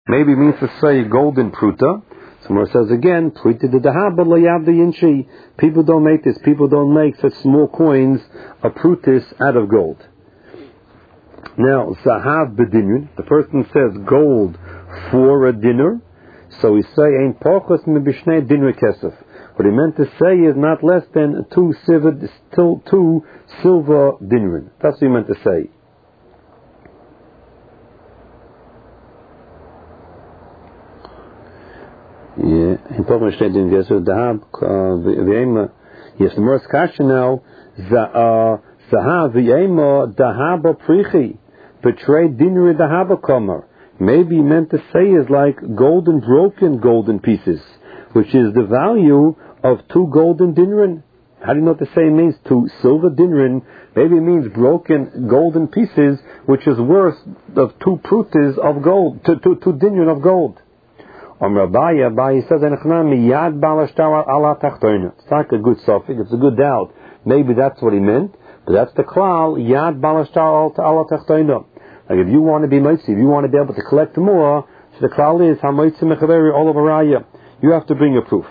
Maybe it means to say golden pruta. Somewhere says again, pruta de dahaba layab de inchi. People don't make this. People don't make such small coins of prutis out of gold. Now, zahav bedinun. The person says gold for a dinner. So we say, ein pochos mibishnei dinner kesef. What he meant to say is not less than two silver dinrin. That's what he meant to say. Yeah, in Pochos mibishnei dinner kesef. Dahab yes, the more kasha now. Zahav v'yema dahaba prichi. Betray dinner dahaba kamer. Maybe he meant to say is like broken golden pieces, which is the value of 2 golden dinrin. How do you know what to say it means? 2 silver dinrin. Maybe it means broken golden pieces, which is worth of 2 prutas of gold, 2 dinrin of gold. Abaye says, it's not a good suffix, it's a good doubt. Maybe that's what he meant, but that's the klal, yad balashtar ala tachtoina. Like if you want to be mitzi, if you want to be able to collect more, so the klal is hamitzi mechaveri all over raya. You have to bring a proof.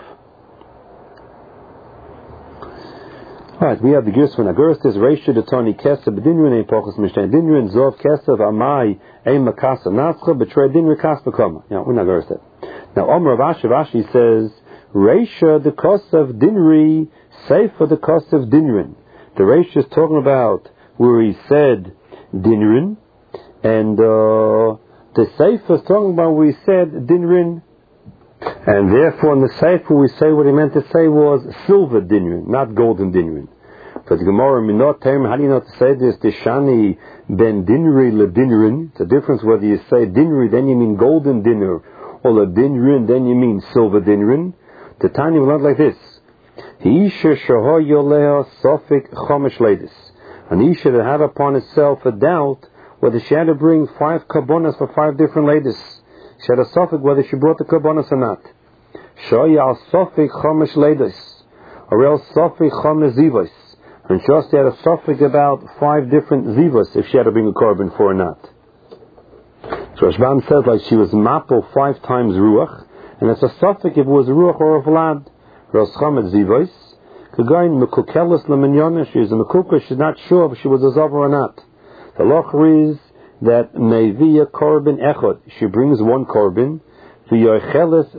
Alright, we have the Girs from Aguris, is Reisha de Tony Kesa, Bedinrin, Ein Pochos Mishnei Dinrin, Zov Kesa, Amai, Ein Makasa Natscha, Betray Dinrin Kas Bekoma. Yeah, we're not Aguris that. Now, Omer Rashi says, Reisha, the cost of Dinri, Seifa, the cost of Dinrin. The Reisha is talking about where he said Dinrin, and the Seifa is talking about where he said Dinrin. And therefore, in the Sefer, we say what he meant to say was silver dinrin, not golden dinrin. But the Gemara Minot term, how do you know to say this? Deshani ben dinri le dinrin. It's a difference whether you say dinri, then you mean golden dinner, or le dinrin, then you mean silver dinrin. The Tanya will not like this. Isha shaho yoleha sofik chomesh leidis. An Isha that had upon itself a doubt whether she had to bring 5 karbonas for 5 different ladies. She had a suffix whether she brought the karbonas or not. Shoya al suffix chomesh leidis, or else suffix chomesh zivos. And she had a suffix about 5 different zivos if she had to bring a korban for or not. So Rashbam says like she was mapo 5 times ruach, and it's a suffix if it was ruach or a vlad. Or else chomesh zivos. Kagain mekukelis leminyonis. She is a mekukah. She's not sure if she was a zavar or not. The loch is that Meviya korban echod, she brings 1 korban, v'yocheles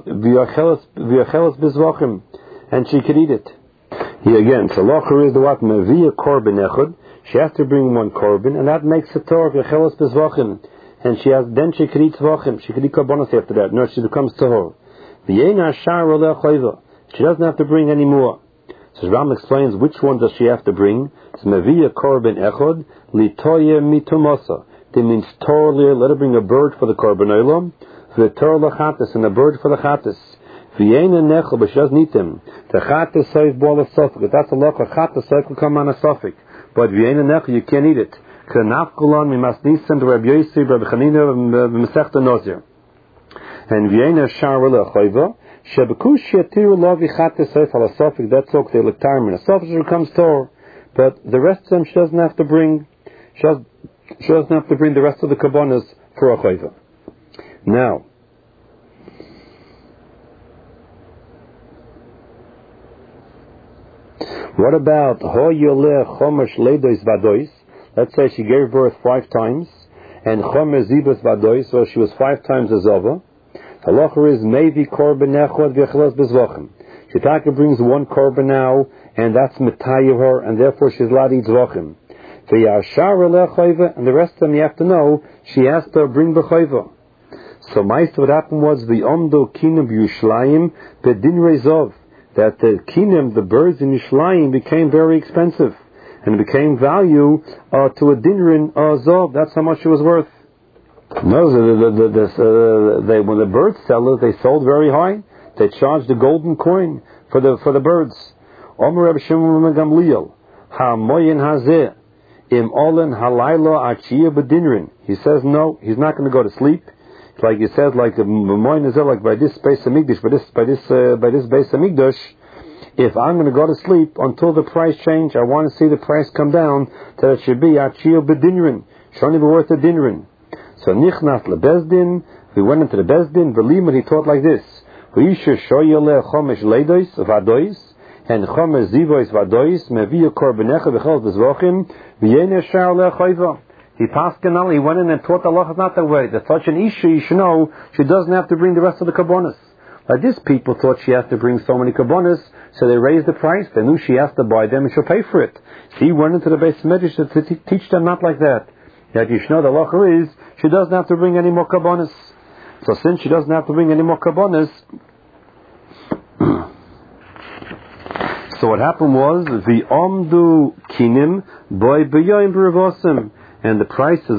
bizvachim, and she could eat it. Here again, so locher is the what? Meviya korban echod, she has to bring 1 korban, and that makes it tor, v'yocheles bizvachim, and then she could eat zvachim, she could eat karbonos after that, no, she becomes tahor. V'yena shar oleh chayva, she doesn't have to bring any more. So Ram explains which one does she have to bring. It's Meviya korban echod, litoye mitumasa. That means Torah, let her bring a bird for the korban olam, the Torah lachatis, and a bird for the chatis. V'yena nechel, but she doesn't eat them. The chatis says ball of sofik. That's a loch. A chatis will come on a sofik, but v'yena nechel, you can't eat it. K'nafkulan mimasnisan to Rabbi Yossi, Rabbi Chanina, Masechta Nozir. And v'yena shar lechoiva shebekush yatiru lavi chatis says al sofik. That's okay. The lektarmin. A sofik becomes Torah, but the rest of them she doesn't have to bring. She doesn't have to bring the rest of the karbonas for a chayva. Now, what about ho yoleh chomesh leidos vadois? Let's say she gave birth 5 times, and chomesh zibos vadois, so she was 5 times a zova. Halacha is maybe korban echad v'cheles bezvachim. She brings 1 korban now, and that's metayev her, and therefore she's allowed to eat zvachim. And the rest of them you have to know she has to bring b'chayva. So what happened was the omdo kinum Yerushalayim bedin rezov, that the kinum, the birds in Yerushalayim, became very expensive and it became value to a dinrin zov. That's how much it was worth. No, when the bird sellers, they sold very high. They charged a golden coin for the birds. Omer Reb Shimon ben Gamliel ha-moyin hazeh im olen halayla achiyah bedinrin. He says no, he's not going to go to sleep. It's like he says, like moyin hazeh, like by this Beis Hamikdash, by this Beis Hamikdash. If I'm going to go to sleep until the price change, I want to see the price come down that it should be achiyah bedinrin. Should only be worth a dinrin. So nichnas lebezdin He went into the Beis Din, and he taught like this. V'yisher shoyele chomesh leidos vadois, and chomesh zivois vadois, meviya korbanecha v'chol bezvochim, v'yeneh shar le'choiva. He paskinal, he went in and taught the halacha not that way. That such an isha, you should know, she doesn't have to bring the rest of the karbonos. Like this, people thought she has to bring so many karbonos, so they raised the price. They knew she has to buy them and she'll pay for it. So he went into the Beis Medrash to teach them not like that. That you should know the halacha is, she doesn't have to bring any more karbonos. So since she doesn't have to bring any more karbonos, so what happened was, the omdu kinim boy b'yoyim b'revosim, and the prices